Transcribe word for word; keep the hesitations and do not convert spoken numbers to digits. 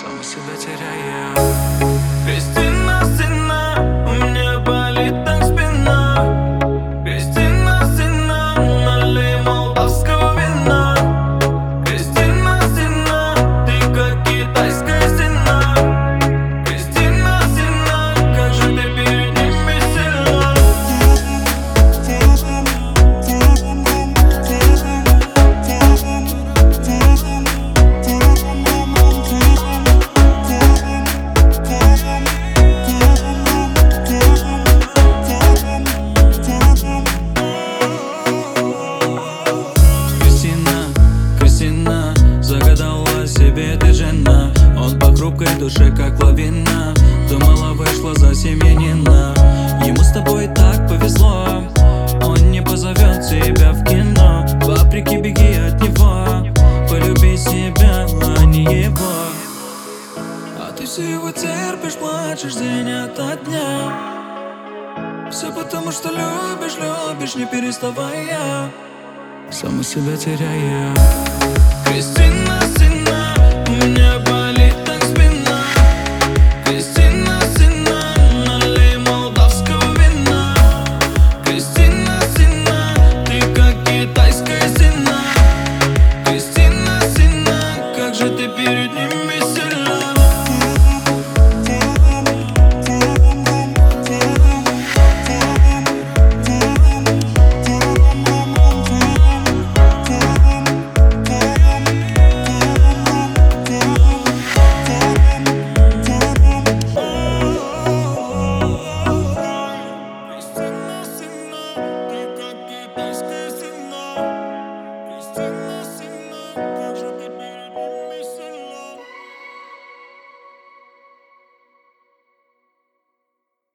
сам себя теряя. Кристина, сына, у меня болит так спина. Кристина, сына, налей молдавского вина. Кристина, сына, ты как китайская стена. Кристина, сына, как же ты перед ними сильна. Кристина, загадала себе ты жена. Он по хрупкой душе, как лавина. Думала, вышла за семьянина. Ему с тобой так повезло, он не позовет тебя в кино. В Африке беги от него, полюби себя, а не его. А ты все его терпишь, плачешь день ото дня. Все потому, что любишь, любишь, не переставая, Сам себя теряя. Кристина,